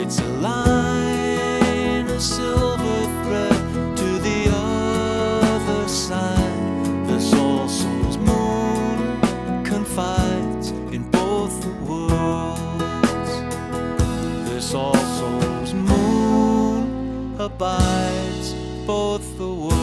It's a line, a silver thread to the other side. There's all souls moon confides in both the worlds. This all souls moon abides both the worlds.